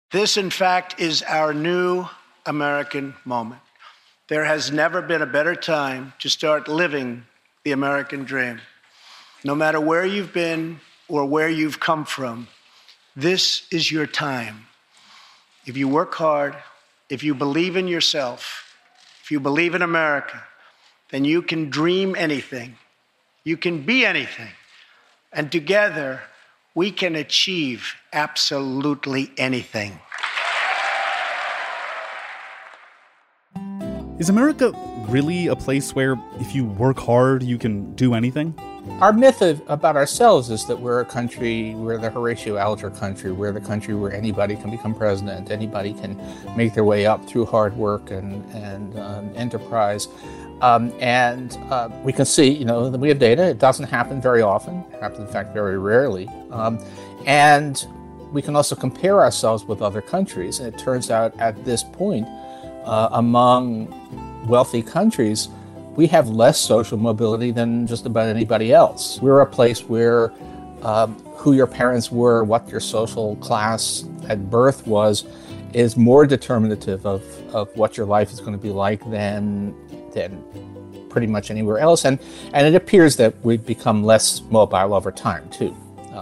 This, in fact, is our new American moment. There has never been a better time to start living the American dream. No matter where you've been or where you've come from, this is your time. If you work hard, if you believe in yourself, if you believe in America, then you can dream anything. You can be anything. And together, we can achieve absolutely anything. Is America really a place where if you work hard, you can do anything? Our myth about ourselves is that we're a country, we're the Horatio Alger country, we're the country where anybody can become president, anybody can make their way up through hard work and enterprise. We can see, that we have data. It doesn't happen very often. It happens, in fact, very rarely. And we can also compare ourselves with other countries. And it turns out at this point, among wealthy countries, we have less social mobility than just about anybody else. We're a place where who your parents were, what your social class at birth was, is more determinative of what your life is going to be like than pretty much anywhere else. And it appears that we've become less mobile over time, too.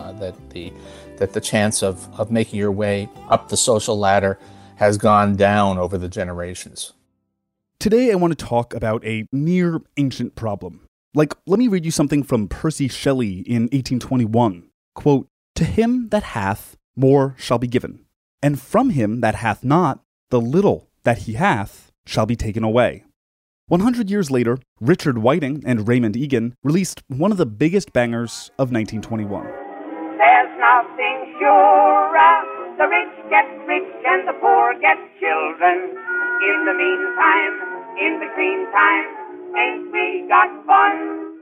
That the chance of making your way up the social ladder has gone down over the generations. Today I want to talk about a near ancient problem. Let me read you something from Percy Shelley in 1821. Quote, "To him that hath, more shall be given, and from him that hath not, the little that he hath shall be taken away." 100 years later, Richard Whiting and Raymond Egan released one of the biggest bangers of 1921. There's nothing surer, the rich get rich and the poor get children. In the meantime, in between time, ain't we got fun?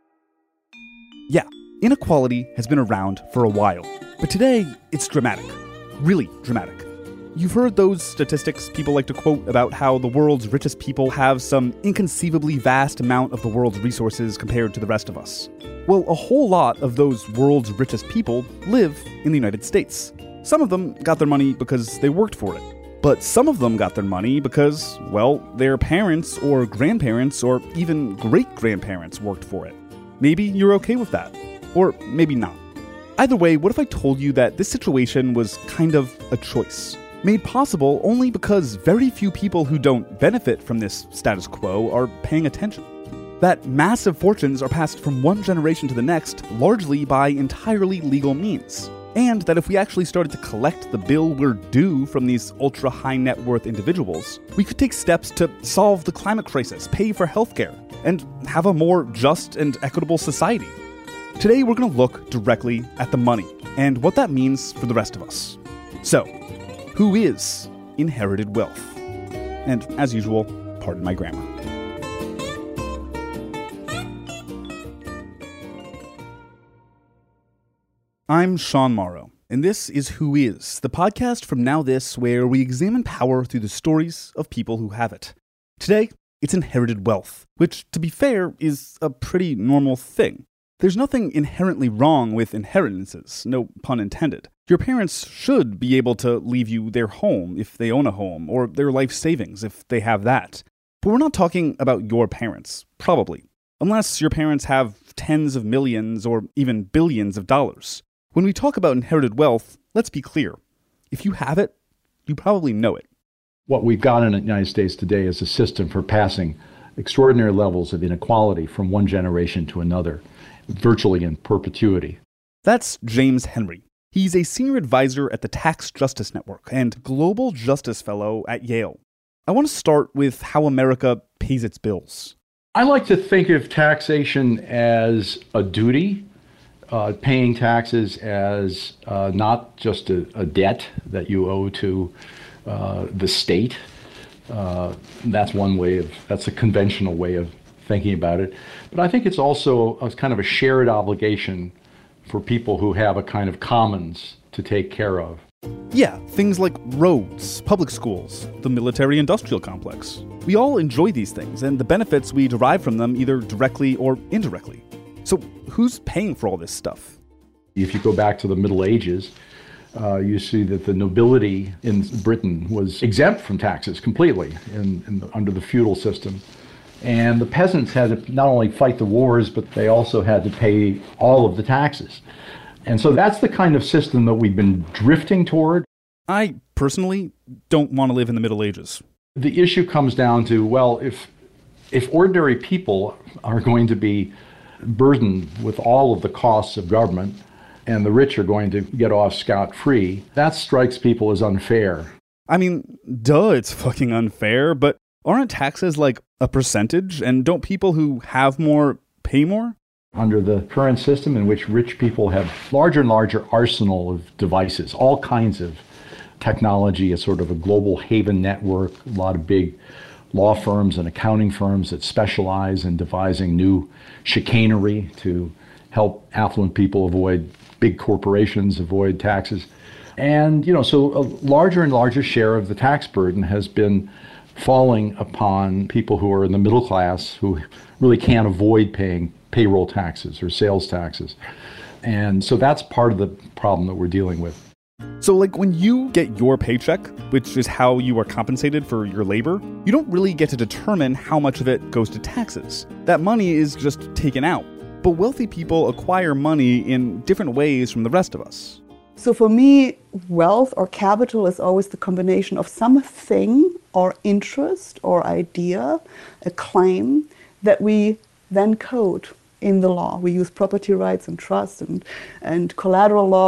Yeah, inequality has been around for a while, but today it's dramatic, really dramatic. You've heard those statistics people like to quote about how the world's richest people have some inconceivably vast amount of the world's resources compared to the rest of us. Well, a whole lot of those world's richest people live in the United States. Some of them got their money because they worked for it. But some of them got their money because, well, their parents or grandparents or even great-grandparents worked for it. Maybe you're okay with that. Or maybe not. Either way, what if I told you that this situation was kind of a choice? Made possible only because very few people who don't benefit from this status quo are paying attention. That massive fortunes are passed from one generation to the next largely by entirely legal means. And that if we actually started to collect the bill we're due from these ultra-high net worth individuals, we could take steps to solve the climate crisis, pay for healthcare, and have a more just and equitable society. Today we're going to look directly at the money and what that means for the rest of us. So, who is inherited wealth? And as usual, pardon my grammar. I'm Sean Morrow, and this is Who Is, the podcast from Now This, where we examine power through the stories of people who have it. Today, it's inherited wealth, which, to be fair, is a pretty normal thing. There's nothing inherently wrong with inheritances, no pun intended. Your parents should be able to leave you their home if they own a home, or their life savings if they have that. But we're not talking about your parents, probably. Unless your parents have tens of millions or even billions of dollars. When we talk about inherited wealth, let's be clear. If you have it, you probably know it. What we've got in the United States today is a system for passing extraordinary levels of inequality from one generation to another, virtually in perpetuity. That's James Henry. He's a senior advisor at the Tax Justice Network and Global Justice Fellow at Yale. I want to start with how America pays its bills. I like to think of taxation as a duty. Paying taxes as not just a debt that you owe to the state. That's a conventional way of thinking about it. But I think it's also a kind of a shared obligation for people who have a kind of commons to take care of. Yeah, things like roads, public schools, the military-industrial complex. We all enjoy these things, and the benefits we derive from them either directly or indirectly. So who's paying for all this stuff? If you go back to the Middle Ages, You see that the nobility in Britain was exempt from taxes completely under the feudal system. And the peasants had to not only fight the wars, but they also had to pay all of the taxes. And so that's the kind of system that we've been drifting toward. I personally don't want to live in the Middle Ages. The issue comes down to, well, if ordinary people are going to be burdened with all of the costs of government, and the rich are going to get off scot-free, that strikes people as unfair. I mean, duh, it's fucking unfair, but aren't taxes like a percentage, and don't people who have more pay more? Under the current system in which rich people have larger and larger arsenal of devices, all kinds of technology, a sort of a global haven network, a lot of big law firms and accounting firms that specialize in devising new chicanery to help affluent people avoid big corporations, avoid taxes. And, so a larger and larger share of the tax burden has been falling upon people who are in the middle class who really can't avoid paying payroll taxes or sales taxes. And so that's part of the problem that we're dealing with. So when you get your paycheck, which is how you are compensated for your labor, you don't really get to determine how much of it goes to taxes. That money is just taken out. But wealthy people acquire money in different ways from the rest of us. So for me, wealth or capital is always the combination of something or interest or idea, a claim that we then code in the law. We use property rights and trust and collateral law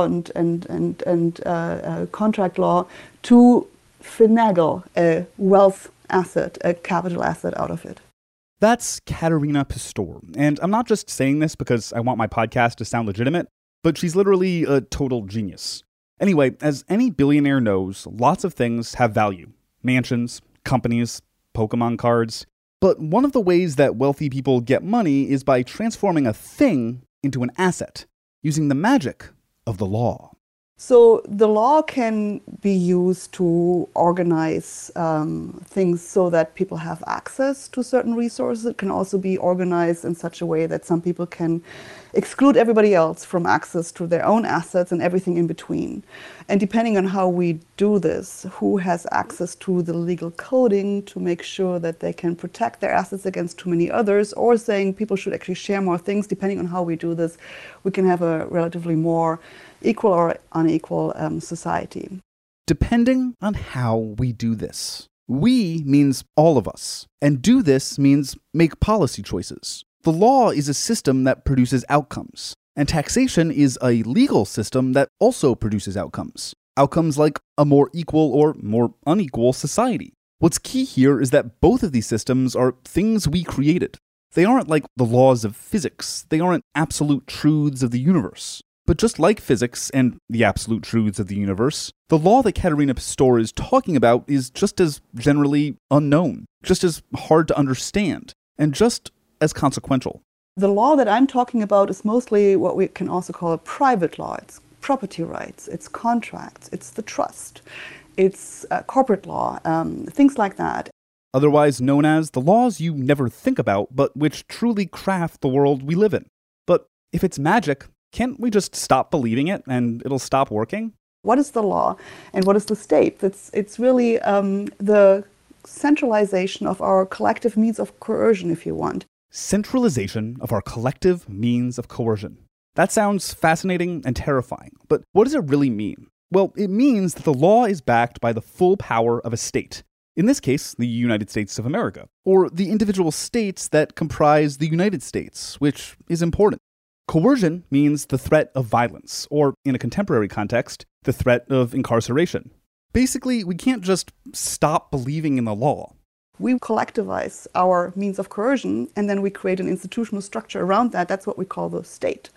and contract law to finagle a wealth asset, a capital asset out of it. That's Katerina Pistor, and I'm not just saying this because I want my podcast to sound legitimate, but she's literally a total genius. Anyway, as any billionaire knows, lots of things have value. Mansions, companies, Pokemon cards. But one of the ways that wealthy people get money is by transforming a thing into an asset, using the magic of the law. So the law can be used to organize things so that people have access to certain resources. It can also be organized in such a way that some people can exclude everybody else from access to their own assets and everything in between. And depending on how we do this, who has access to the legal coding to make sure that they can protect their assets against too many others, or saying people should actually share more things, depending on how we do this, we can have a relatively more equal or unequal society. Depending on how we do this. We means all of us, and do this means make policy choices. The law is a system that produces outcomes, and taxation is a legal system that also produces outcomes. Outcomes like a more equal or more unequal society. What's key here is that both of these systems are things we created. They aren't like the laws of physics. They aren't absolute truths of the universe. But just like physics and the absolute truths of the universe, the law that Katerina Pistor is talking about is just as generally unknown, just as hard to understand, and just as consequential. The law that I'm talking about is mostly what we can also call a private law. It's property rights, it's contracts, it's the trust, it's corporate law, things like that. Otherwise known as the laws you never think about, but which truly craft the world we live in. But if it's magic, can't we just stop believing it and it'll stop working? What is the law and what is the state? It's really the centralization of our collective means of coercion, if you want. Centralization of our collective means of coercion. That sounds fascinating and terrifying, but what does it really mean? Well, it means that the law is backed by the full power of a state. In this case, the United States of America, or the individual states that comprise the United States, which is important. Coercion means the threat of violence, or in a contemporary context, the threat of incarceration. Basically, we can't just stop believing in the law. We collectivize our means of coercion, and then we create an institutional structure around that. That's what we call the state.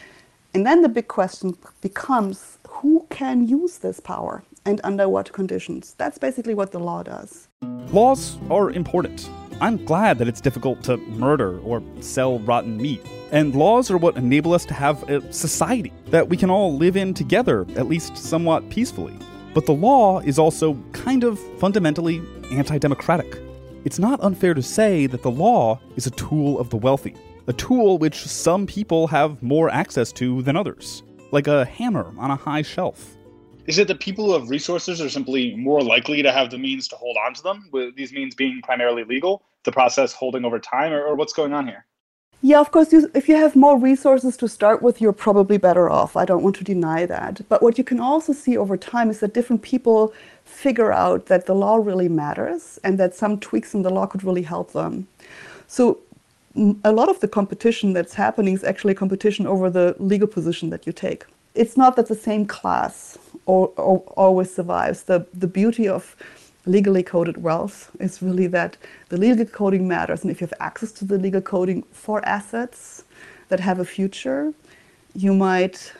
And then the big question becomes, who can use this power and under what conditions? That's basically what the law does. Laws are important. I'm glad that it's difficult to murder or sell rotten meat. And laws are what enable us to have a society that we can all live in together, at least somewhat peacefully. But the law is also kind of fundamentally anti-democratic. It's not unfair to say that the law is a tool of the wealthy, a tool which some people have more access to than others, like a hammer on a high shelf. Is it that people who have resources are simply more likely to have the means to hold on to them, with these means being primarily legal, the process holding over time, or what's going on here? Yeah, of course, if you have more resources to start with, you're probably better off. I don't want to deny that. But what you can also see over time is that different people figure out that the law really matters and that some tweaks in the law could really help them. So a lot of the competition that's happening is actually a competition over the legal position that you take. It's not that the same class always survives. The beauty of legally coded wealth is really that the legal coding matters. And if you have access to the legal coding for assets that have a future, you might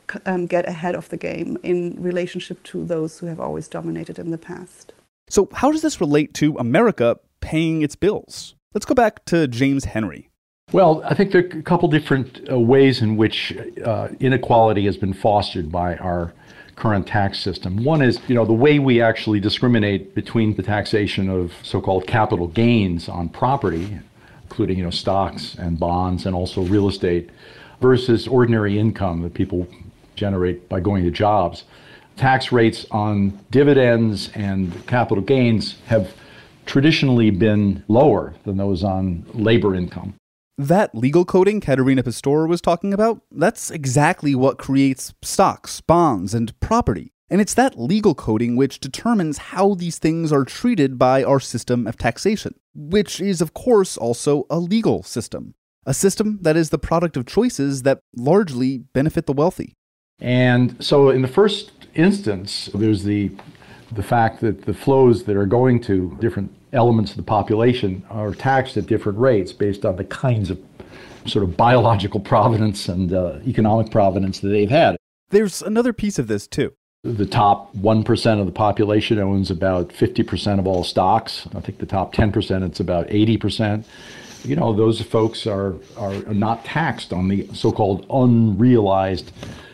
get ahead of the game in relationship to those who have always dominated in the past. So how does this relate to America paying its bills? Let's go back to James Henry. Well, I think there are a couple different ways in which inequality has been fostered by our current tax system. One is, the way we actually discriminate between the taxation of so-called capital gains on property, including, stocks and bonds and also real estate, versus ordinary income that people generate by going to jobs. Tax rates on dividends and capital gains have traditionally been lower than those on labor income. That legal coding Katerina Pastor was talking about, that's exactly what creates stocks, bonds, and property. And it's that legal coding which determines how these things are treated by our system of taxation, which is, of course, also a legal system. A system that is the product of choices that largely benefit the wealthy. And so in the first instance, there's the fact that the flows that are going to different elements of the population are taxed at different rates based on the kinds of sort of biological provenance and economic provenance that they've had. There's another piece of this, too. The top 1% of the population owns about 50% of all stocks. I think the top 10%, it's about 80%. Those folks are not taxed on the so-called unrealized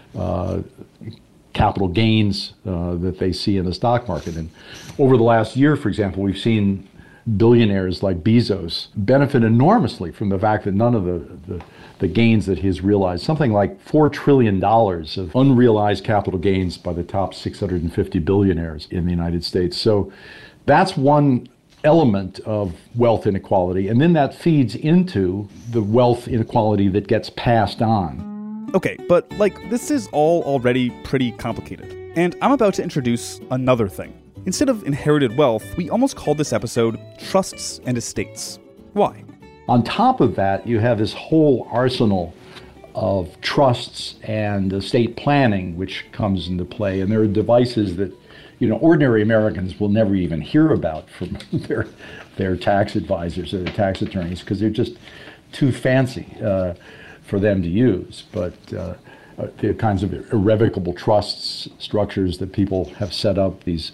capital gains that they see in the stock market. And over the last year, for example, we've seen billionaires like Bezos benefit enormously from the fact that none of the gains that he's realized, something like $4 trillion of unrealized capital gains by the top 650 billionaires in the United States. So that's one element of wealth inequality. And then that feeds into the wealth inequality that gets passed on. Okay, but this is all already pretty complicated. And I'm about to introduce another thing. Instead of inherited wealth, we almost called this episode Trusts and Estates. Why? On top of that, you have this whole arsenal of trusts and estate planning, which comes into play. And there are devices that, ordinary Americans will never even hear about from their tax advisors or their tax attorneys because they're just too fancy for them to use. But the kinds of irrevocable trusts structures that people have set up, these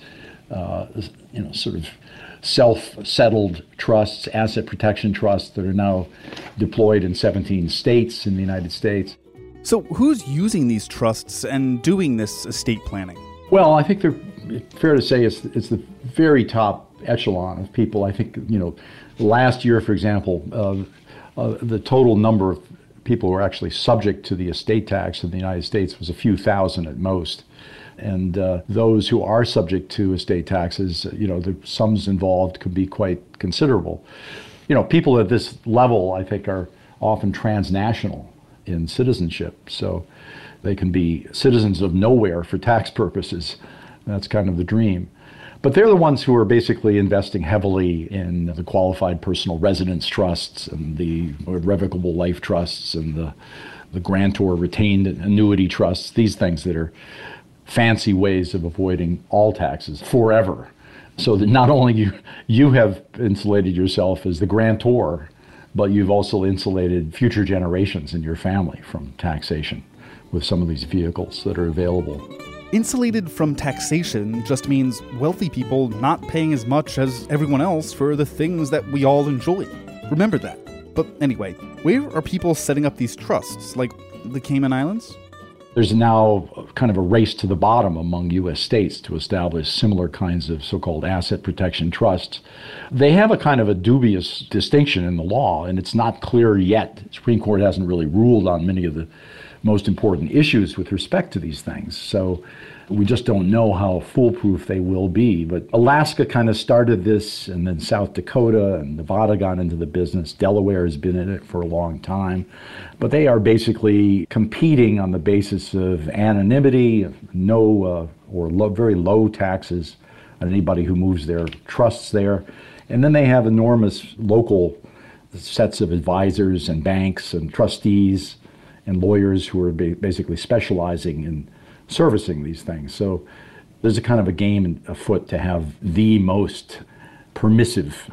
sort of self-settled trusts, asset protection trusts that are now deployed in 17 states in the United States. So who's using these trusts and doing this estate planning? Well, I think it's fair to say it's the very top echelon of people. I think, last year, for example, the total number of people who are actually subject to the estate tax in the United States was a few thousand at most. And those who are subject to estate taxes, the sums involved could be quite considerable. People at this level, I think, are often transnational in citizenship. So they can be citizens of nowhere for tax purposes. That's kind of the dream. But they're the ones who are basically investing heavily in the qualified personal residence trusts and the irrevocable life trusts and the grantor retained annuity trusts, these things that are fancy ways of avoiding all taxes forever. So that not only you have insulated yourself as the grantor, but you've also insulated future generations in your family from taxation with some of these vehicles that are available. Insulated from taxation just means wealthy people not paying as much as everyone else for the things that we all enjoy. Remember that. But anyway, where are people setting up these trusts, like the Cayman Islands? There's now kind of a race to the bottom among U.S. states to establish similar kinds of so-called asset protection trusts. They have a kind of a dubious distinction in the law, and it's not clear yet. The Supreme Court hasn't really ruled on many of the most important issues with respect to these things. So we just don't know how foolproof they will be. But Alaska kind of started this, and then South Dakota and Nevada got into the business. Delaware has been in it for a long time. But they are basically competing on the basis of anonymity, very low taxes on anybody who moves their trusts there. And then they have enormous local sets of advisors and banks and trustees and lawyers who are basically specializing in servicing these things. So there's a kind of a game afoot to have the most permissive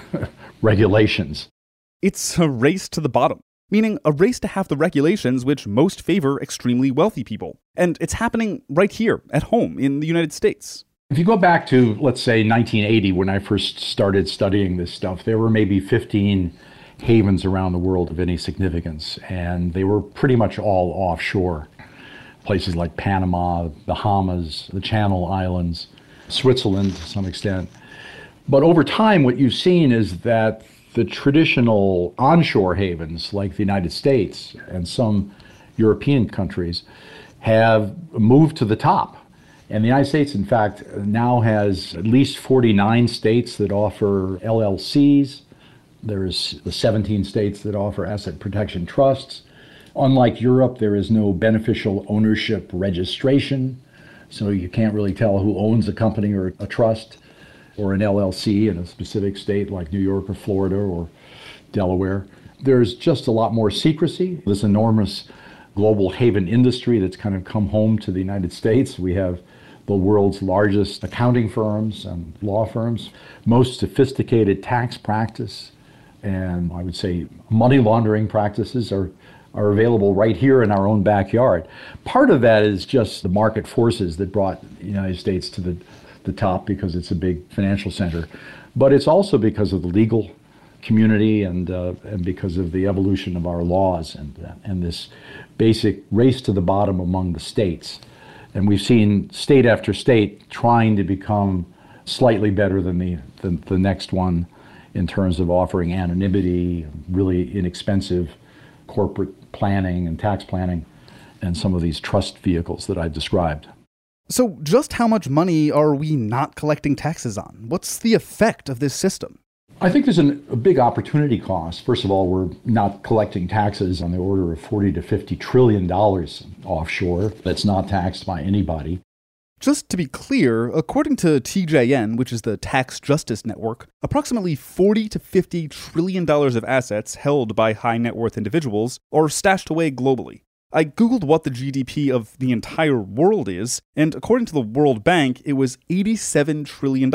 regulations. It's a race to the bottom, meaning a race to have the regulations which most favor extremely wealthy people. And it's happening right here at home in the United States. If you go back to, let's say, 1980, when I first started studying this stuff, there were maybe 15 havens around the world of any significance, and they were pretty much all offshore. Places like Panama, Bahamas, the Channel Islands, Switzerland to some extent. But over time, what you've seen is that the traditional onshore havens, like the United States and some European countries, have moved to the top. And the United States, in fact, now has at least 49 states that offer LLCs. There's 17 states that offer asset protection trusts. Unlike Europe, there is no beneficial ownership registration, so you can't really tell who owns a company or a trust or an LLC in a specific state like New York or Florida or Delaware. There's just a lot more secrecy. This enormous global haven industry that's kind of come home to the United States. We have the world's largest accounting firms and law firms, most sophisticated tax practice, and I would say money laundering practices are available right here in our own backyard. Part of that is just the market forces that brought the United States to the top because it's a big financial center. But it's also because of the legal community and because of the evolution of our laws and this basic race to the bottom among the states. And we've seen state after state trying to become slightly better than the next one in terms of offering anonymity, really inexpensive corporate planning and tax planning, and some of these trust vehicles that I've described. So just how much money are we not collecting taxes on? What's the effect of this system? I think there's a big opportunity cost. First of all, we're not collecting taxes on the order of $40 to $50 trillion offshore that's not taxed by anybody. Just to be clear, according to TJN, which is the Tax Justice Network, approximately $40 to $50 trillion of assets held by high net worth individuals are stashed away globally. I googled what the GDP of the entire world is, and according to the World Bank, it was $87 trillion in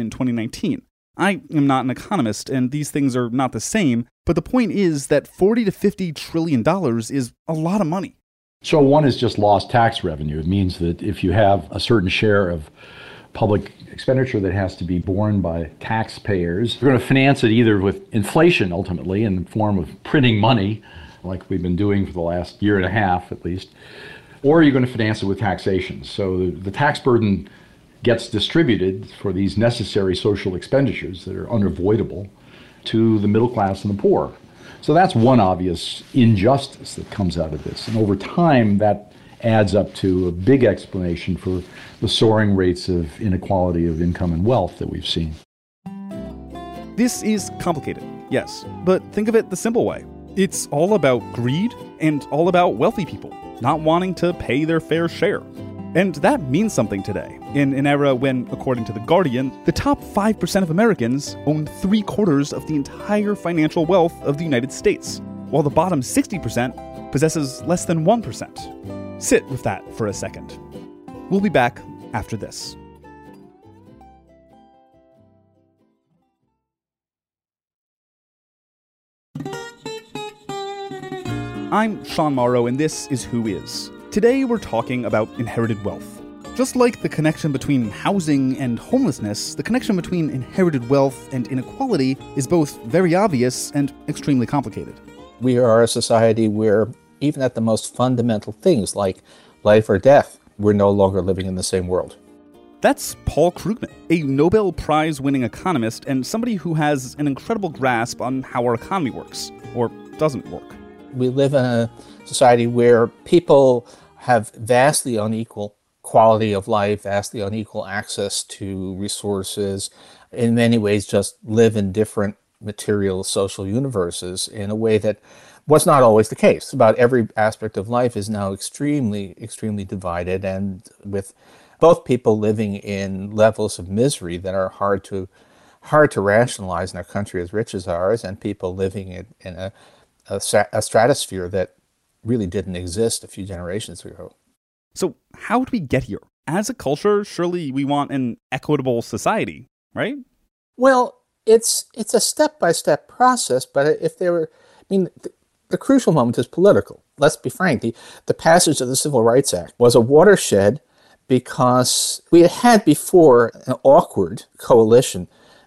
2019. I am not an economist, and these things are not the same, but the point is that $40 to $50 trillion is a lot of money. So one is just lost tax revenue. It means that if you have a certain share of public expenditure that has to be borne by taxpayers, you're going to finance it either with inflation, ultimately, in the form of printing money, like we've been doing for the last year and a half at least, or you're going to finance it with taxation. So the tax burden gets distributed for these necessary social expenditures that are unavoidable to the middle class and the poor. So that's one obvious injustice that comes out of this. And over time, that adds up to a big explanation for the soaring rates of inequality of income and wealth that we've seen. This is complicated, yes, but think of it the simple way. It's all about greed and all about wealthy people not wanting to pay their fair share. And that means something today, in an era when, according to The Guardian, the top 5% of Americans own 3/4 of the entire financial wealth of the United States, while the bottom 60% possesses less than 1%. Sit with that for a second. We'll be back after this. I'm Sean Morrow, and this is Who Is. Today we're talking about inherited wealth. Just like the connection between housing and homelessness, the connection between inherited wealth and inequality is both very obvious and extremely complicated. We are a society where even at the most fundamental things like life or death, we're no longer living in the same world. That's Paul Krugman, a Nobel Prize-winning economist and somebody who has an incredible grasp on how our economy works, or doesn't work. We live in a society where people have vastly unequal quality of life, vastly unequal access to resources, in many ways just live in different material social universes in a way that was not always the case. About every aspect of life is now extremely, extremely divided, and with both people living in levels of misery that are hard to rationalize in a country as rich as ours, and people living in a stratosphere that really didn't exist a few generations ago. So how did we get here? As a culture, surely we want an equitable society, right? Well, it's a step-by-step process, but the crucial moment is political. Let's be frank. The passage of the Civil Rights Act was a watershed because we had before an awkward coalition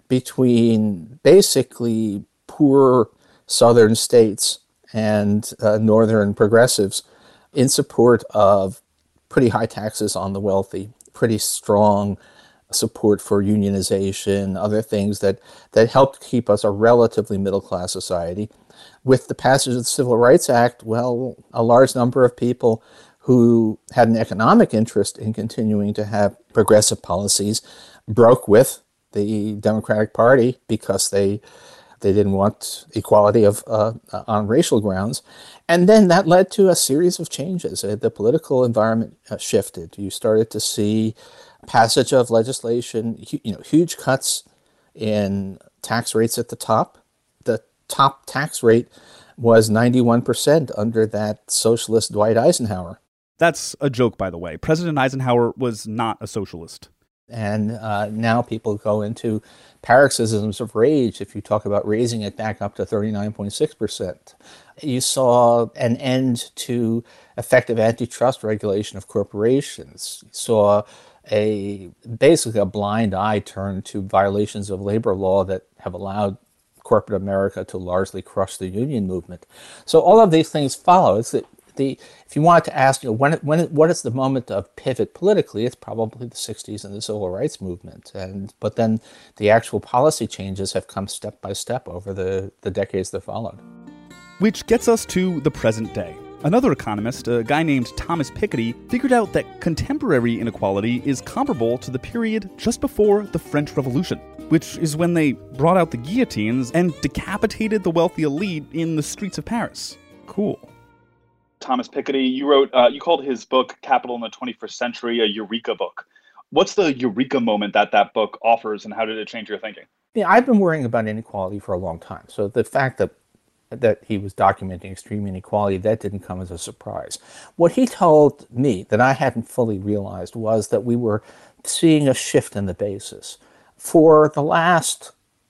between basically poor southern states and northern progressives in support of pretty high taxes on the wealthy, pretty strong support for unionization, other things that helped keep us a relatively middle-class society. With the passage of the Civil Rights Act, well, a large number of people who had an economic interest in continuing to have progressive policies broke with the Democratic Party because they didn't want equality on racial grounds. And then that led to a series of changes. The political environment shifted. You started to see passage of legislation, huge cuts in tax rates at the top. The top tax rate was 91% under that socialist Dwight Eisenhower. That's a joke, by the way. President Eisenhower was not a socialist. And now people go into paroxysms of rage if you talk about raising it back up to 39.6%. You saw an end to effective antitrust regulation of corporations. You saw basically a blind eye turn to violations of labor law that have allowed corporate America to largely crush the union movement. So all of these things follow. If you wanted to ask, what is the moment of pivot politically, it's probably the 60s and the Civil Rights Movement. But then the actual policy changes have come step by step over the decades that followed. Which gets us to the present day. Another economist, a guy named Thomas Piketty, figured out that contemporary inequality is comparable to the period just before the French Revolution, which is when they brought out the guillotines and decapitated the wealthy elite in the streets of Paris. Cool. Thomas Piketty, you called his book Capital in the 21st Century a eureka book. What's the eureka moment that book offers, and how did it change your thinking? Yeah, I've been worrying about inequality for a long time. So the fact that he was documenting extreme inequality, that didn't come as a surprise. What he told me that I hadn't fully realized was that we were seeing a shift in the basis. For the last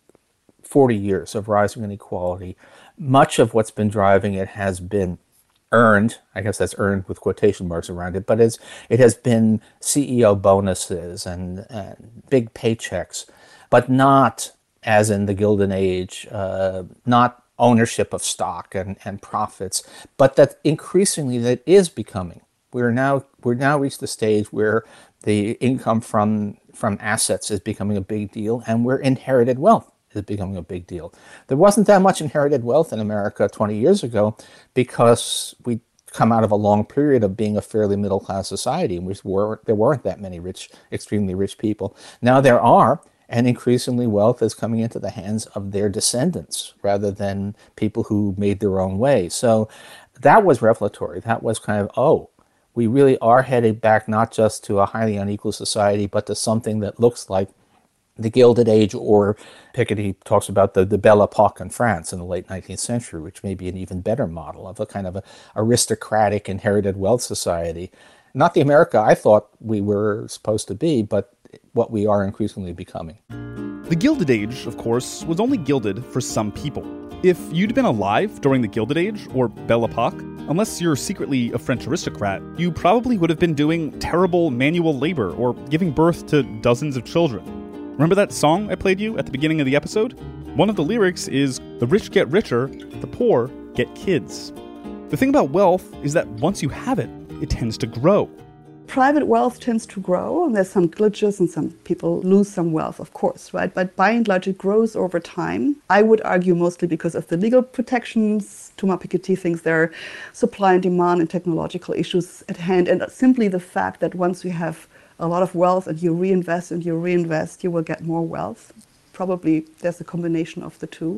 40 years of rising inequality, much of what's been driving it has been earned, I guess that's earned with quotation marks around it, but it has been CEO bonuses and big paychecks, but not, as in the Gilded Age, not ownership of stock and profits, but that increasingly that is becoming. We're now reached the stage where the income from assets is becoming a big deal, and where inherited wealth is becoming a big deal. There wasn't that much inherited wealth in America 20 years ago because we come out of a long period of being a fairly middle-class society, and there weren't that many extremely rich people. Now there are, and increasingly wealth is coming into the hands of their descendants rather than people who made their own way. So that was revelatory. That was kind of, we really are headed back not just to a highly unequal society, but to something that looks like the Gilded Age, or Piketty talks about the Belle Epoque in France in the late 19th century, which may be an even better model of a kind of a aristocratic inherited wealth society. Not the America I thought we were supposed to be, but what we are increasingly becoming. The Gilded Age, of course, was only gilded for some people. If you'd been alive during the Gilded Age, or Belle Epoque, unless you're secretly a French aristocrat, you probably would have been doing terrible manual labor or giving birth to dozens of children. Remember that song I played you at the beginning of the episode? One of the lyrics is, "The rich get richer, the poor get kids." The thing about wealth is that once you have it, it tends to grow. Private wealth tends to grow, and there's some glitches and some people lose some wealth, of course, right? But by and large, it grows over time. I would argue mostly because of the legal protections. Thomas Piketty thinks there are supply and demand and technological issues at hand, and simply the fact that once you have a lot of wealth and you reinvest, you will get more wealth. Probably there's a combination of the two.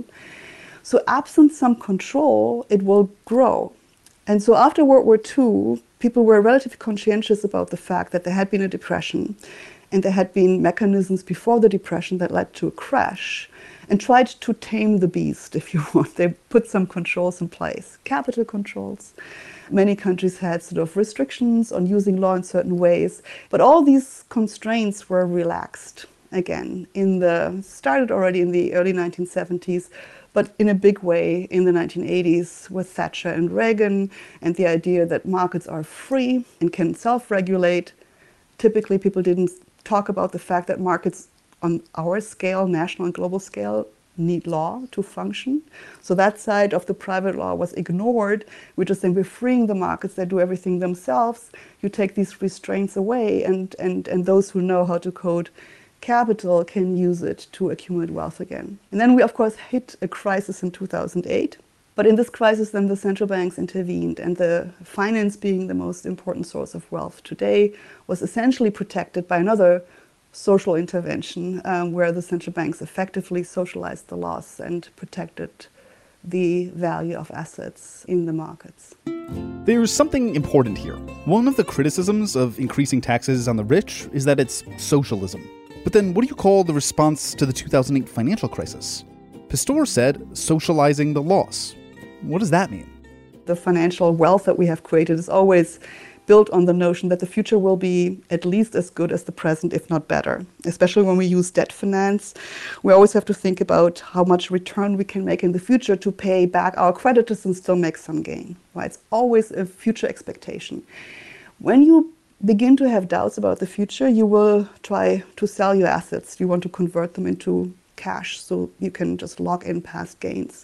So absent some control, it will grow. And so after World War II, people were relatively conscientious about the fact that there had been a depression and there had been mechanisms before the depression that led to a crash, and tried to tame the beast, if you want. They put some controls in place, capital controls. Many countries had sort of restrictions on using law in certain ways, but all these constraints were relaxed again. Started already in the early 1970s, but in a big way in the 1980s with Thatcher and Reagan, and the idea that markets are free and can self-regulate. Typically, people didn't talk about the fact that markets on our scale, national and global scale, need law to function. So that side of the private law was ignored. We're just saying we're freeing the markets, they do everything themselves. You take these restraints away, and those who know how to code capital can use it to accumulate wealth again. And then we, of course, hit a crisis in 2008. But in this crisis, then the central banks intervened, and the finance, being the most important source of wealth today, was essentially protected by another social intervention where the central banks effectively socialized the loss and protected the value of assets in the markets. There's something important here. One of the criticisms of increasing taxes on the rich is that it's socialism. But then what do you call the response to the 2008 financial crisis? Pistor said socializing the loss. What does that mean? The financial wealth that we have created is always built on the notion that the future will be at least as good as the present, if not better. Especially when we use debt finance, we always have to think about how much return we can make in the future to pay back our creditors and still make some gain. Right? It's always a future expectation. When you begin to have doubts about the future, you will try to sell your assets. You want to convert them into cash so you can just lock in past gains.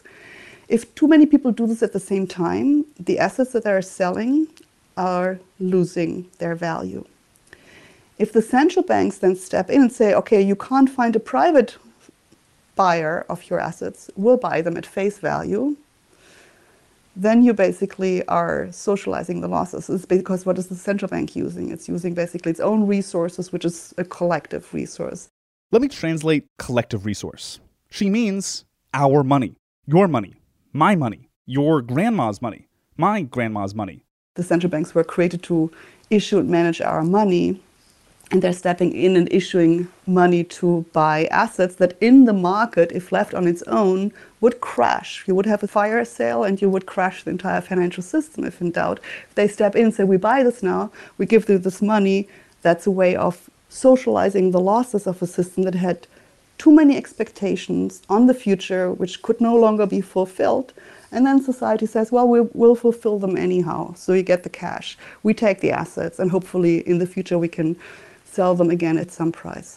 If too many people do this at the same time, the assets that they are selling are losing their value. If the central banks then step in and say, okay, you can't find a private buyer of your assets, we'll buy them at face value, then you basically are socializing the losses. It's because what is the central bank using? It's using basically its own resources, which is a collective resource. Let me translate collective resource. She means our money, your money, my money, your grandma's money, my grandma's money. The central banks were created to issue and manage our money, and they're stepping in and issuing money to buy assets that in the market, if left on its own, would crash. You would have a fire sale and you would crash the entire financial system if in doubt. If they step in and say, we buy this now, we give you this money, that's a way of socializing the losses of a system that had too many expectations on the future, which could no longer be fulfilled. And then society says, well, we'll fulfill them anyhow. So you get the cash. We take the assets, and hopefully in the future we can sell them again at some price.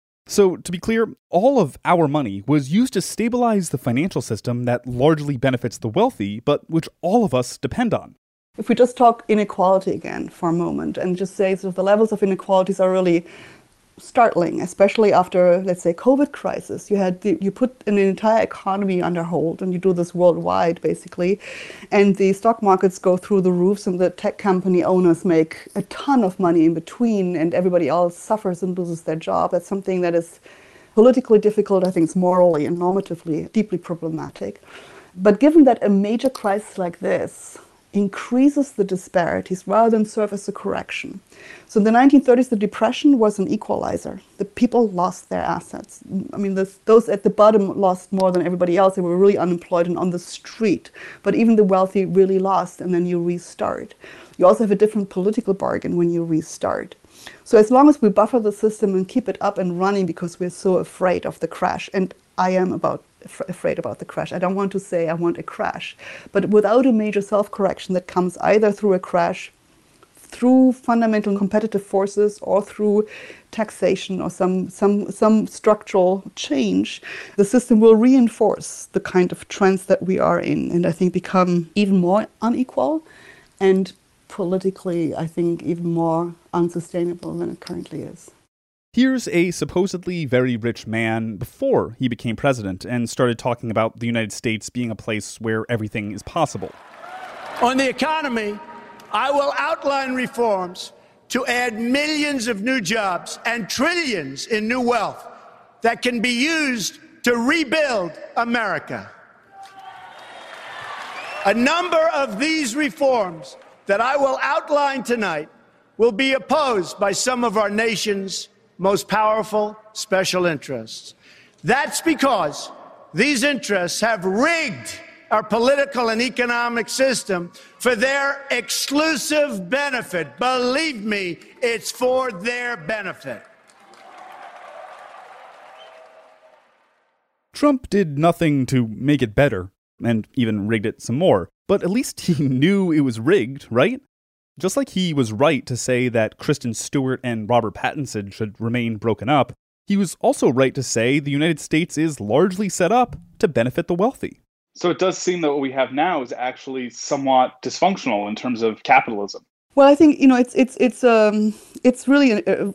So to be clear, all of our money was used to stabilize the financial system that largely benefits the wealthy, but which all of us depend on. If we just talk inequality again for a moment and just say sort of the levels of inequalities are really startling, especially after, let's say, COVID crisis. You put an entire economy under hold, and you do this worldwide, basically, and the stock markets go through the roofs, and the tech company owners make a ton of money in between, and everybody else suffers and loses their job. That's something that is politically difficult. I think it's morally and normatively deeply problematic. But given that a major crisis like this increases the disparities rather than serve as a correction. So in the 1930s, the Depression was an equalizer. The people lost their assets. I mean, those at the bottom lost more than everybody else. They were really unemployed and on the street. But even the wealthy really lost, and then you restart. You also have a different political bargain when you restart. So as long as we buffer the system and keep it up and running because we're so afraid of the crash, and I am afraid about the crash. I don't want to say I want a crash, but without a major self-correction that comes either through a crash, through fundamental competitive forces, or through taxation or some structural change, the system will reinforce the kind of trends that we are in, and I think become even more unequal and politically, I think, even more unsustainable than it currently is. Here's a supposedly very rich man before he became president and started talking about the United States being a place where everything is possible. On the economy, I will outline reforms to add millions of new jobs and trillions in new wealth that can be used to rebuild America. A number of these reforms that I will outline tonight will be opposed by some of our nation's most powerful special interests. That's because these interests have rigged our political and economic system for their exclusive benefit. Believe me, it's for their benefit. Trump did nothing to make it better, and even rigged it some more. But at least he knew it was rigged, right? Just like he was right to say that Kristen Stewart and Robert Pattinson should remain broken up, he was also right to say the United States is largely set up to benefit the wealthy. So it does seem that what we have now is actually somewhat dysfunctional in terms of capitalism. Well, I think it's really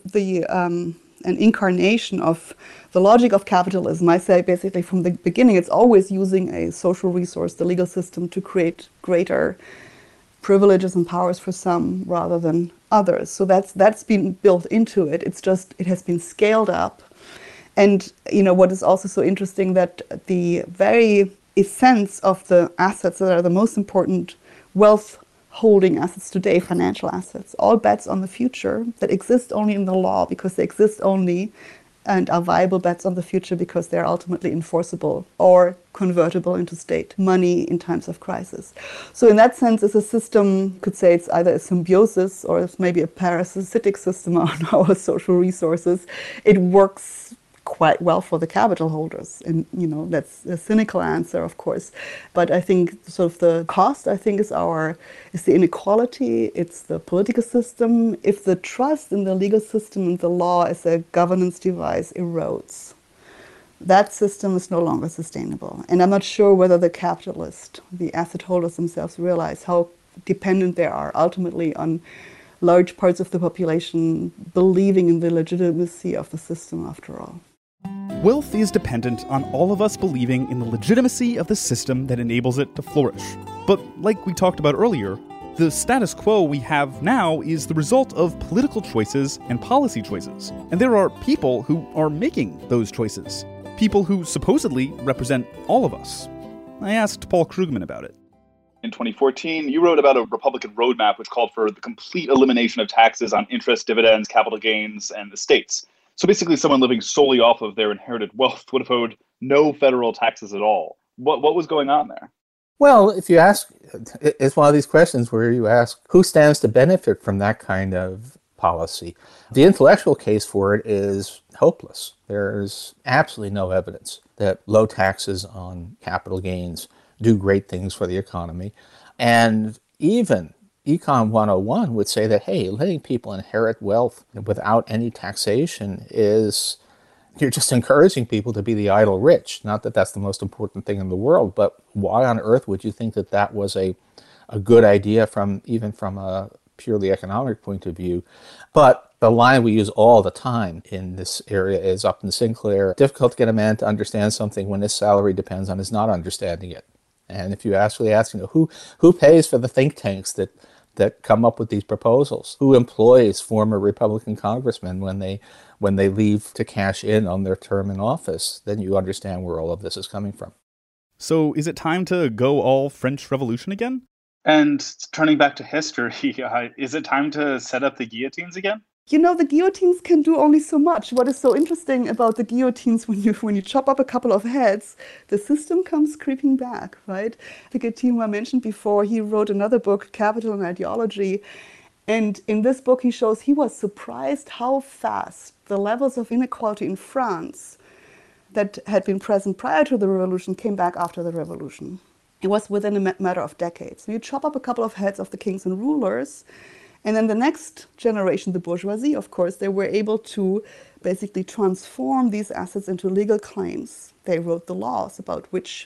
an incarnation of the logic of capitalism. I say basically from the beginning, it's always using a social resource, the legal system, to create greater privileges and powers for some rather than others. So that's been built into it. It's just it has been scaled up. And what is also so interesting that the very essence of the assets that are the most important wealth holding assets today, financial assets, all bets on the future that exist only in the law because they exist only and are viable bets on the future because they're ultimately enforceable or convertible into state money in times of crisis. So in that sense, it's a system, could say it's either a symbiosis or it's maybe a parasitic system on our social resources. It works quite well for the capital holders. And, that's a cynical answer, of course. But I think sort of the cost, is the inequality, it's the political system. If the trust in the legal system and the law as a governance device erodes, that system is no longer sustainable. And I'm not sure whether the asset holders themselves realize how dependent they are ultimately on large parts of the population believing in the legitimacy of the system after all. Wealth is dependent on all of us believing in the legitimacy of the system that enables it to flourish. But like we talked about earlier, the status quo we have now is the result of political choices and policy choices. And there are people who are making those choices. People who supposedly represent all of us. I asked Paul Krugman about it. In 2014, you wrote about a Republican roadmap which called for the complete elimination of taxes on interest, dividends, capital gains, and estates. So basically, someone living solely off of their inherited wealth would have owed no federal taxes at all. What was going on there? Well, if you ask, it's one of these questions where you ask, who stands to benefit from that kind of policy? The intellectual case for it is hopeless. There's absolutely no evidence that low taxes on capital gains do great things for the economy. And even Econ 101 would say that, hey, letting people inherit wealth without any taxation you're just encouraging people to be the idle rich. Not that that's the most important thing in the world, but why on earth would you think that that was a good idea even from a purely economic point of view? But the line we use all the time in this area is Upton Sinclair, difficult to get a man to understand something when his salary depends on his not understanding it. And if you actually ask, who pays for the think tanks that come up with these proposals? Who employs former Republican congressmen when they leave to cash in on their term in office? Then you understand where all of this is coming from. So is it time to go all French Revolution again? And turning back to history, is it time to set up the guillotines again? The guillotines can do only so much. What is so interesting about the guillotines, when you chop up a couple of heads, the system comes creeping back, right? Piketty, who I mentioned before, he wrote another book, Capital and Ideology. And in this book, he shows he was surprised how fast the levels of inequality in France that had been present prior to the revolution came back after the revolution. It was within a matter of decades. So you chop up a couple of heads of the kings and rulers, and then the next generation, the bourgeoisie, of course, they were able to basically transform these assets into legal claims. They wrote the laws about which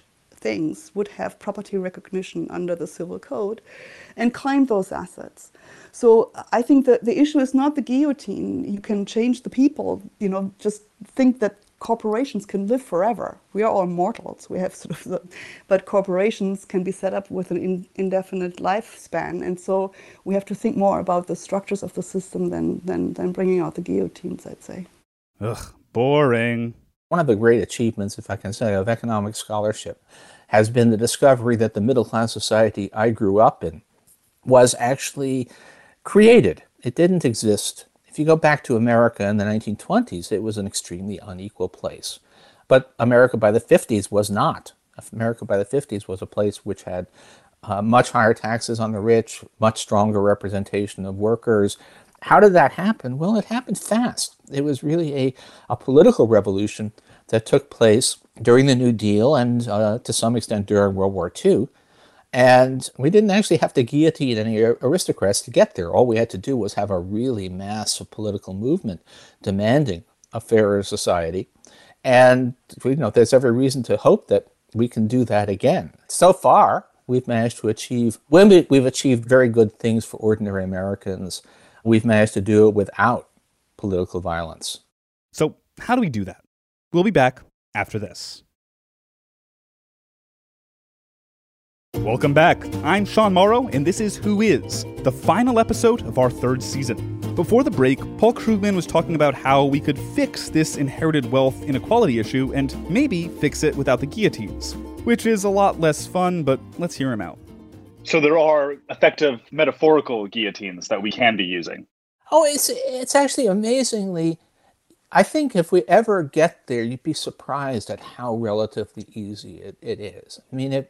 things would have property recognition under the civil code and claim those assets. So I think that the issue is not the guillotine. You can change the people, just think that corporations can live forever. We are all mortals. We have but corporations can be set up with an indefinite lifespan. And so we have to think more about the structures of the system than bringing out the guillotines, I'd say. Ugh, boring. One of the great achievements, if I can say, of economic scholarship has been the discovery that the middle-class society I grew up in was actually created. It didn't exist. If you go back to America in the 1920s, it was an extremely unequal place. But America by the 50s was not. America by the 50s was a place which had much higher taxes on the rich, much stronger representation of workers. How did that happen? Well, it happened fast. It was really a political revolution that took place during the New Deal and to some extent during World War II. And we didn't actually have to guillotine any aristocrats to get there. All we had to do was have a really massive political movement demanding a fairer society. And there's every reason to hope that we can do that again. So far, we've managed to achieve very good things for ordinary Americans. We've managed to do it without political violence. So how do we do that? We'll be back after this. Welcome back. I'm Sean Morrow, and this is Who Is, the final episode of our third season. Before the break, Paul Krugman was talking about how we could fix this inherited wealth inequality issue and maybe fix it without the guillotines, which is a lot less fun, but let's hear him out. So there are effective metaphorical guillotines that we can be using. Oh, it's actually amazingly, I think if we ever get there, you'd be surprised at how relatively easy it is. I mean,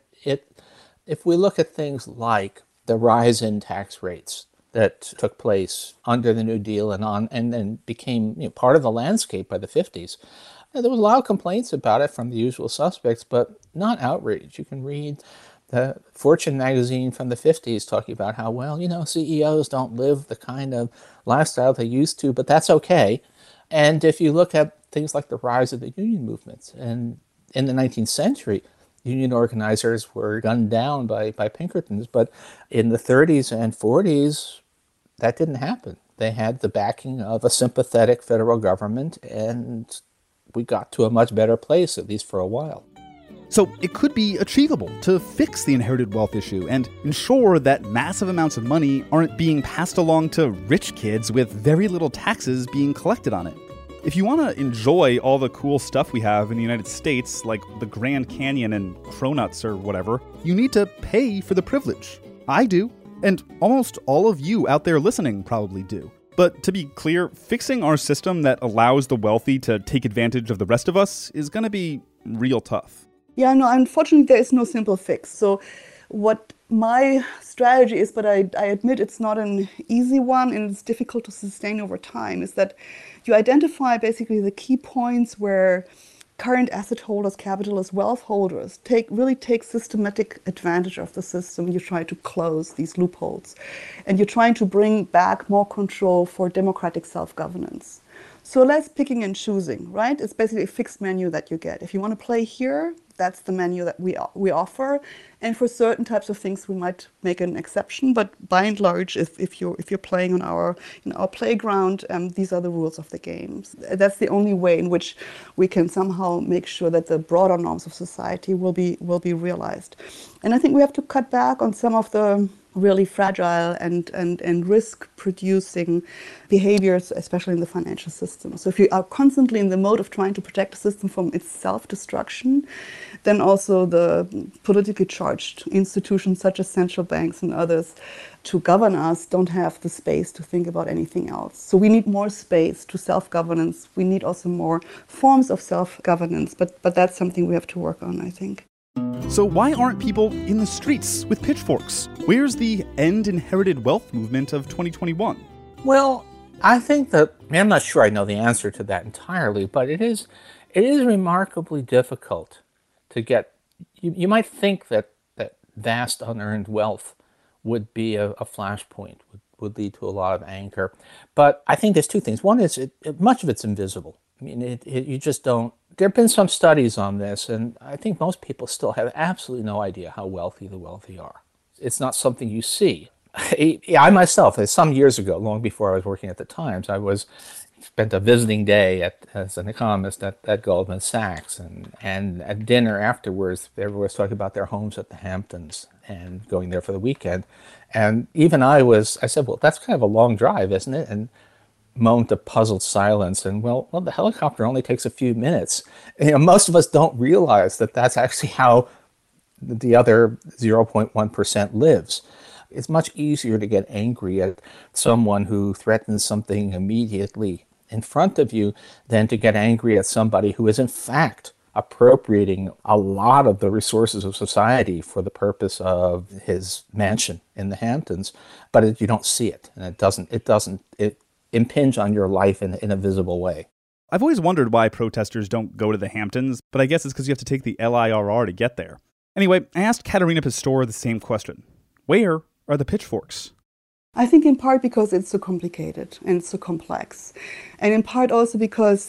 if we look at things like the rise in tax rates that took place under the New Deal and then became part of the landscape by the 50s, there was a lot of complaints about it from the usual suspects, but not outrage. You can read the Fortune magazine from the 50s talking about how, CEOs don't live the kind of lifestyle they used to, but that's okay. And if you look at things like the rise of the union movements, and in the 19th century, union organizers were gunned down by Pinkertons, but in the 30s and 40s, that didn't happen. They had the backing of a sympathetic federal government, and we got to a much better place, at least for a while. So it could be achievable to fix the inherited wealth issue and ensure that massive amounts of money aren't being passed along to rich kids with very little taxes being collected on it. If you want to enjoy all the cool stuff we have in the United States, like the Grand Canyon and Cronuts or whatever, you need to pay for the privilege. I do, and almost all of you out there listening probably do. But to be clear, fixing our system that allows the wealthy to take advantage of the rest of us is going to be real tough. Yeah, no, unfortunately, there is no simple fix. So what my strategy is, but I admit it's not an easy one and it's difficult to sustain over time, is that you identify basically the key points where current asset holders, capitalists, wealth holders really take systematic advantage of the system. You try to close these loopholes and you're trying to bring back more control for democratic self-governance. So less picking and choosing, right? It's basically a fixed menu that you get. If you want to play here, that's the menu that we offer. And for certain types of things, we might make an exception. But by and large, if you're playing on our playground, these are the rules of the game. That's the only way in which we can somehow make sure that the broader norms of society will be realized. And I think we have to cut back on some of the really fragile and risk-producing behaviors, especially in the financial system. So if you are constantly in the mode of trying to protect the system from its self-destruction, then also the politically charged institutions such as central banks and others to govern us don't have the space to think about anything else. So we need more space to self-governance. We need also more forms of self-governance, but that's something we have to work on, I think. So why aren't people in the streets with pitchforks? Where's the End Inherited Wealth movement of 2021? Well, I think I'm not sure I know the answer to that entirely, but it is remarkably difficult to get. You might think that vast unearned wealth would be a flashpoint, would lead to a lot of anger. But I think there's two things. One is much of it's invisible. I mean, you just don't There have been some studies on this, and I think most people still have absolutely no idea how wealthy the wealthy are. It's not something you see. I myself, some years ago, long before I was working at the Times, spent a visiting day as an economist at Goldman Sachs, and at dinner afterwards, everyone was talking about their homes at the Hamptons and going there for the weekend. And even I said, well, that's kind of a long drive, isn't it? And moaned a puzzled silence. And well, the helicopter only takes a few minutes. And, most of us don't realize that that's actually how the other 0.1% lives. It's much easier to get angry at someone who threatens something immediately in front of you than to get angry at somebody who is in fact appropriating a lot of the resources of society for the purpose of his mansion in the Hamptons, but you don't see it, and it doesn't impinge on your life in a visible way. I've always wondered why protesters don't go to the Hamptons, but I guess it's because you have to take the LIRR to get there. Anyway, I asked Katerina Pastor the same question. Where are the pitchforks? I think in part because it's so complicated and so complex, and in part also because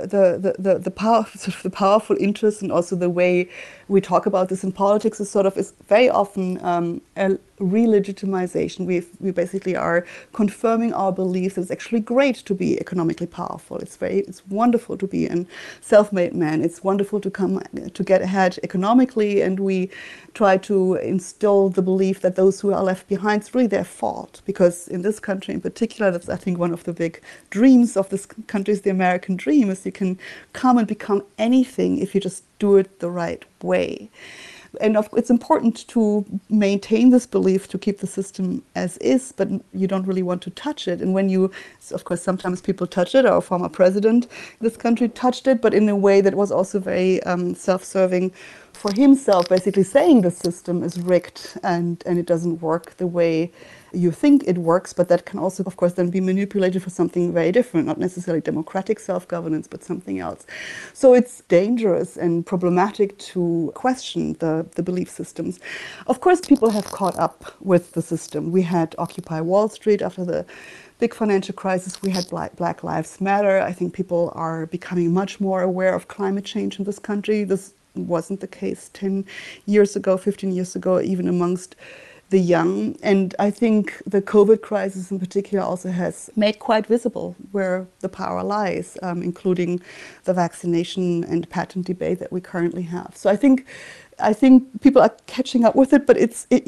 the powerful interest and also the way we talk about this in politics is very often a re-legitimization. We basically are confirming our belief that it's actually great to be economically powerful. It's wonderful to be a self-made man. It's wonderful to get ahead economically, and we try to instill the belief that those who are left behind, it's really their fault. Because in this country in particular, that's I think one of the big dreams of this country is the American dream, is you can come and become anything if you just do it the right way. And it's important to maintain this belief, to keep the system as is, but you don't really want to touch it. And of course, sometimes people touch it. Our former president in this country touched it, but in a way that was also very self-serving for himself, basically saying the system is rigged and it doesn't work the way you think it works, but that can also, of course, then be manipulated for something very different, not necessarily democratic self-governance, but something else. So it's dangerous and problematic to question the belief systems. Of course, people have caught up with the system. We had Occupy Wall Street after the big financial crisis. We had Black Lives Matter. I think people are becoming much more aware of climate change in this country. This wasn't the case 10 years ago, 15 years ago, even amongst the young. And I think the COVID crisis in particular also has made quite visible where the power lies, including the vaccination and patent debate that we currently have. So I think people are catching up with it, but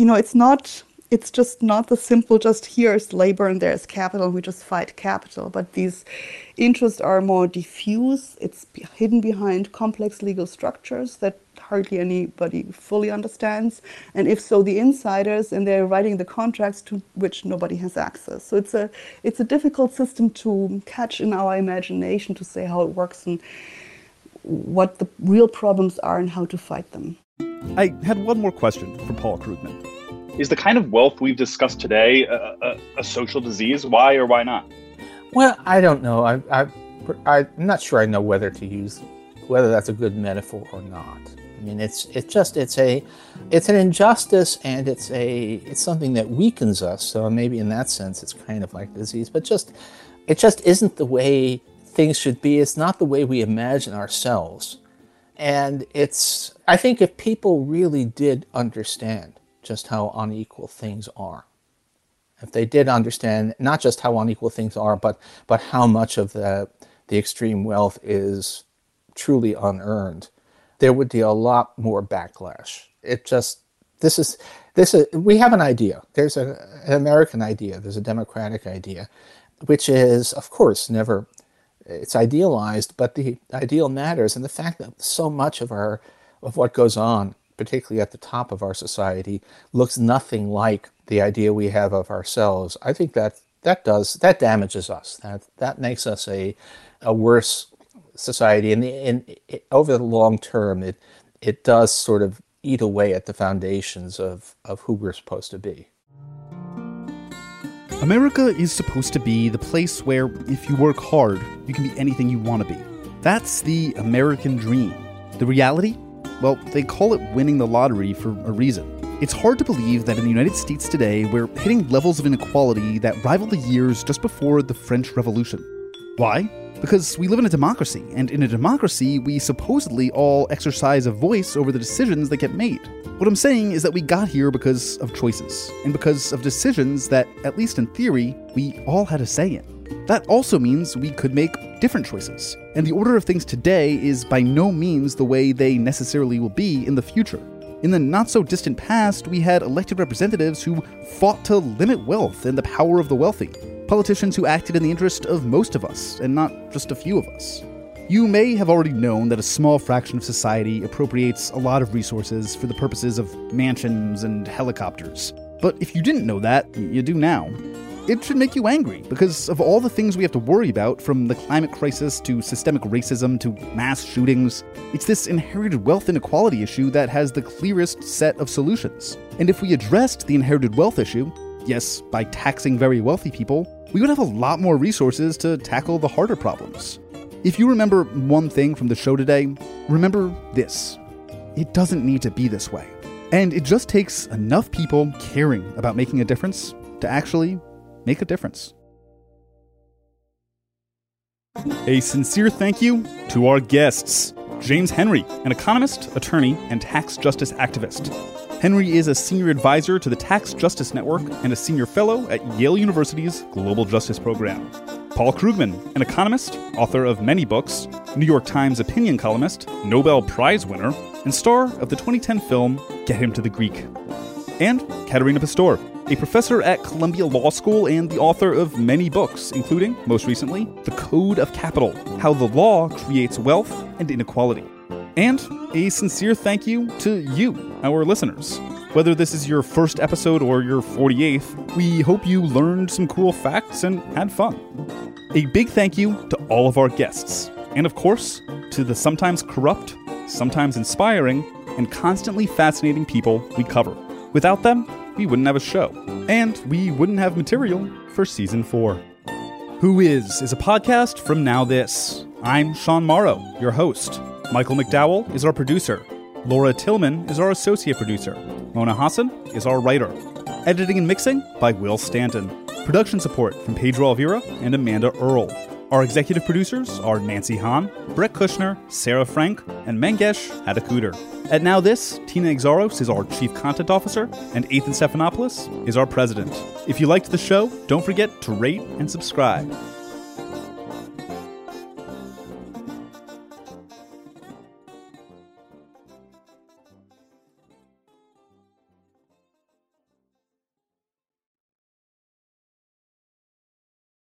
it's just not the simple, just here's labor and there's capital, and we just fight capital. But these interests are more diffuse. It's hidden behind complex legal structures that hardly anybody fully understands. And if so, the insiders, and they're writing the contracts to which nobody has access. So it's a difficult system to catch in our imagination, to say how it works and what the real problems are and how to fight them. I had one more question for Paul Krugman. Is the kind of wealth we've discussed today a social disease? Why or why not? Well, I don't know. I'm not sure I know whether that's a good metaphor or not. I mean, it's an injustice, and it's something that weakens us. So maybe in that sense, it's kind of like a disease. But it just isn't the way things should be. It's not the way we imagine ourselves. And I think if people really did understand just how unequal things are, if they did understand not just how unequal things are, but how much of the extreme wealth is truly unearned, there would be a lot more backlash. We have an idea. There's an American idea. There's a democratic idea, which is, of course, it's idealized, but the ideal matters. And the fact that so much of what goes on, particularly at the top of our society, looks nothing like the idea we have of ourselves, I think that damages us. That makes us a worse society. And over the long term, it does sort of eat away at the foundations of who we're supposed to be. America is supposed to be the place where, if you work hard, you can be anything you want to be. That's the American dream. The reality? Well, they call it winning the lottery for a reason. It's hard to believe that in the United States today, we're hitting levels of inequality that rival the years just before the French Revolution. Why? Because we live in a democracy, and in a democracy, we supposedly all exercise a voice over the decisions that get made. What I'm saying is that we got here because of choices, and because of decisions that, at least in theory, we all had a say in. That also means we could make different choices, and the order of things today is by no means the way they necessarily will be in the future. In the not-so-distant past, we had elected representatives who fought to limit wealth and the power of the wealthy. Politicians who acted in the interest of most of us, and not just a few of us. You may have already known that a small fraction of society appropriates a lot of resources for the purposes of mansions and helicopters. But if you didn't know that, you do now. It should make you angry, because of all the things we have to worry about, from the climate crisis to systemic racism to mass shootings, it's this inherited wealth inequality issue that has the clearest set of solutions. And if we addressed the inherited wealth issue, yes, by taxing very wealthy people, we would have a lot more resources to tackle the harder problems. If you remember one thing from the show today, remember this. It doesn't need to be this way. And it just takes enough people caring about making a difference to actually make a difference. A sincere thank you to our guests. James Henry, an economist, attorney, and tax justice activist. Henry is a senior advisor to the Tax Justice Network and a senior fellow at Yale University's Global Justice Program. Paul Krugman, an economist, author of many books, New York Times opinion columnist, Nobel Prize winner, and star of the 2010 film Get Him to the Greek. And Katerina Pastor, a professor at Columbia Law School and the author of many books, including, most recently, The Code of Capital, How the Law Creates Wealth and Inequality. And a sincere thank you to you, our listeners. Whether this is your first episode or your 48th, we hope you learned some cool facts and had fun. A big thank you to all of our guests, and of course, to the sometimes corrupt, sometimes inspiring, and constantly fascinating people we cover. Without them, we wouldn't have a show, and we wouldn't have material for Season 4. Who Is a podcast from Now This. I'm Sean Morrow, your host. Michael McDowell is our producer. Laura Tillman is our associate producer. Mona Hassan is our writer. Editing and mixing by Will Stanton. Production support from Pedro Alvira and Amanda Earle. Our executive producers are Nancy Hahn, Brett Kushner, Sarah Frank, and Mangesh Hadakuder. At Now This, Tina Exaros is our chief content officer, and Ethan Stephanopoulos is our president. If you liked the show, don't forget to rate and subscribe.